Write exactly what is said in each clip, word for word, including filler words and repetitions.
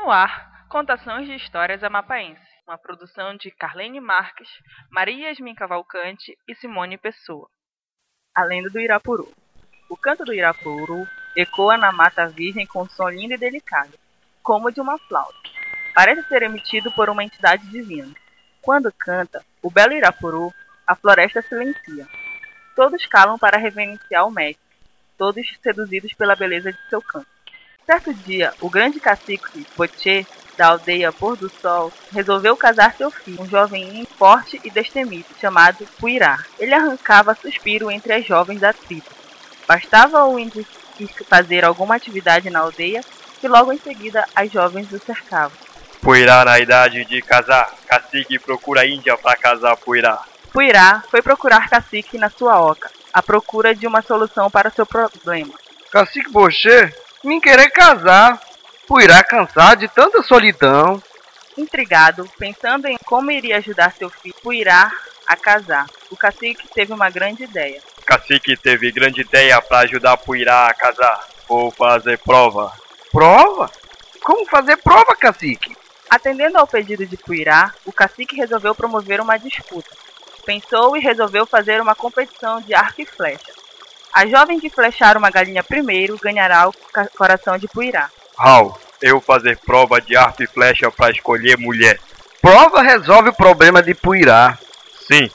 no ar, Contações de Histórias Amapaense, uma produção de Carlene Marques, Maria Yasmin Cavalcante e Simone Pessoa. A lenda do Irapuru. O canto do Irapuru ecoa na mata virgem com um som lindo e delicado, como de uma flauta. Parece ser emitido por uma entidade divina. Quando canta, o belo Irapuru, a floresta silencia. Todos calam para reverenciar o mestre, todos seduzidos pela beleza de seu canto. Certo dia, o grande cacique Pochê, da aldeia Pôr do Sol, resolveu casar seu filho, um jovem forte e destemido, chamado Puirá. Ele arrancava suspiro entre as jovens da tribo. Bastava o índio fazer alguma atividade na aldeia, que logo em seguida as jovens o cercavam. Puirá na idade de casar, cacique procura índia para casar Puirá. Puirá foi procurar cacique na sua oca, à procura de uma solução para seu problema. Cacique Pochê, me querer casar, Puirá cansar de tanta solidão. Intrigado, pensando em como iria ajudar seu filho Puirá a casar, o cacique teve uma grande ideia. Cacique teve grande ideia para ajudar Puirá a casar. Vou fazer prova. Prova? Como fazer prova, cacique? Atendendo ao pedido de Puirá, o cacique resolveu promover uma disputa. Pensou e resolveu fazer uma competição de arco e flecha. A jovem que flechar uma galinha primeiro ganhará o coração de Puirá. Raul, eu fazer prova de arco e flecha para escolher mulher. Prova resolve o problema de Puirá. Sim.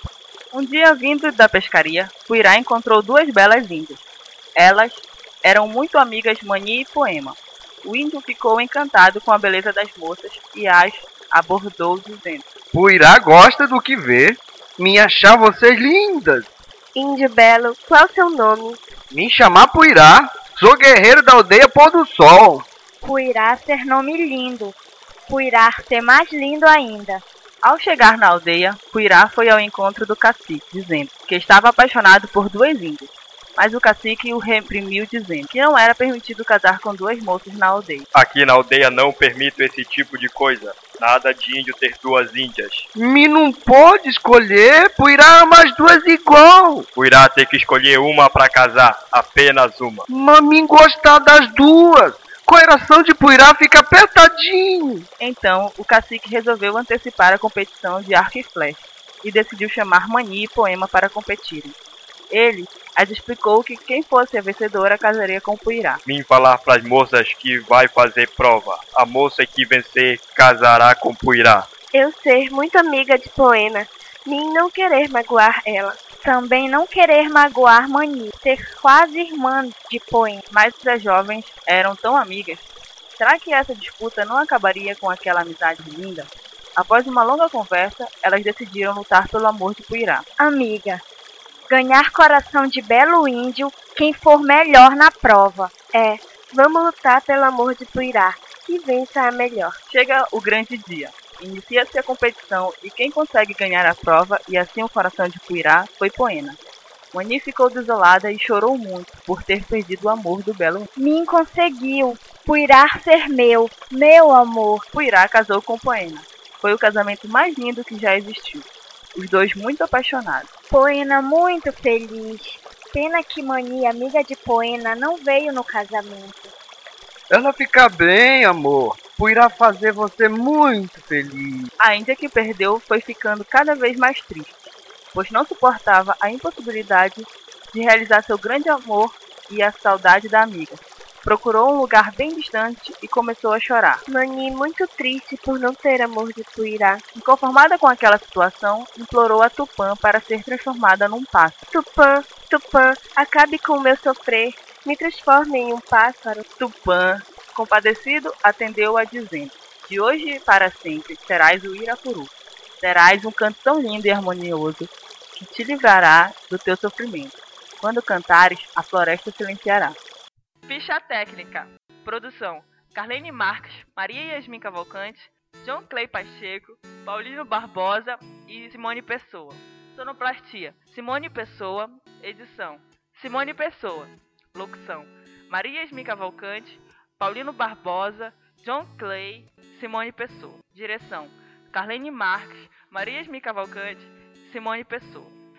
Um dia, vindo da pescaria, Puirá encontrou duas belas índias. Elas eram muito amigas Mani e Poema. O índio ficou encantado com a beleza das moças e as abordou dizendo: Puirá gosta do que vê. Me achar vocês lindas. Índio belo, qual seu nome? Me chamar Puirá. Sou guerreiro da aldeia Pôr do Sol. Puirá ser nome lindo. Puirá ser mais lindo ainda. Ao chegar na aldeia, Puirá foi ao encontro do cacique, dizendo que estava apaixonado por duas índias. Mas o cacique o reprimiu, dizendo que não era permitido casar com duas moças na aldeia. Aqui na aldeia não permito esse tipo de coisa. Nada de índio ter duas índias. Me não pode escolher, Puirá ama as duas igual. Puirá ter que escolher uma para casar, apenas uma. Mas me gostar das duas. Coração de Puirá fica apertadinho. Então, o cacique resolveu antecipar a competição de arco e flecha e decidiu chamar Mani e Poema para competirem. Ele as explicou que quem fosse a vencedora casaria com Puirá. Vim falar pras moças que vai fazer prova. A moça que vencer casará com Puirá. Eu ser muito amiga de Poema, nem não querer magoar ela. Também não querer magoar Mani, ser quase irmã de Poema. Mas as jovens eram tão amigas. Será que essa disputa não acabaria com aquela amizade linda? Após uma longa conversa, elas decidiram lutar pelo amor de Puirá. Amiga, ganhar coração de belo índio, quem for melhor na prova. É, vamos lutar pelo amor de Puirá, que vença a melhor. Chega o grande dia. Inicia-se a competição e quem consegue ganhar a prova e assim o coração de Puirá foi Poema. Mani ficou desolada e chorou muito por ter perdido o amor do belo índio. Mim conseguiu, Puirá ser meu, meu amor. Puirá casou com Poema. Foi o casamento mais lindo que já existiu. Os dois muito apaixonados. Poema muito feliz. Pena que Mani, amiga de Poema, não veio no casamento. Ela fica bem, amor. Puirá fazer você muito feliz. A índia que perdeu foi ficando cada vez mais triste, pois não suportava a impossibilidade de realizar seu grande amor e a saudade da amiga. Procurou um lugar bem distante e começou a chorar. Mani, muito triste por não ter amor de Puirá. Inconformada com aquela situação, implorou a Tupã para ser transformada num pássaro. Tupã, Tupã, acabe com o meu sofrer. Me transforme em um pássaro. Tupã, compadecido, atendeu-a dizendo: de hoje para sempre serás o Irapuru. Terás um canto tão lindo e harmonioso que te livrará do teu sofrimento. Quando cantares, a floresta silenciará. Ficha técnica. Produção: Carlene Marques, Maria Yasmin Cavalcante, John Clay Pacheco, Paulino Barbosa e Simone Pessoa. Sonoplastia: Simone Pessoa. Edição: Simone Pessoa. Locução: Maria Yasmin Cavalcante, Paulino Barbosa, John Clay, Simone Pessoa. Direção: Carlene Marques, Maria Yasmin Cavalcante, Simone Pessoa.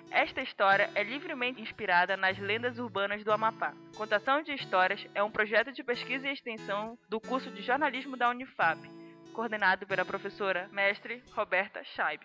Esta história é livremente inspirada nas lendas urbanas do Amapá. Contação de Histórias é um projeto de pesquisa e extensão do curso de jornalismo da Unifap, coordenado pela professora mestre Roberta Scheib.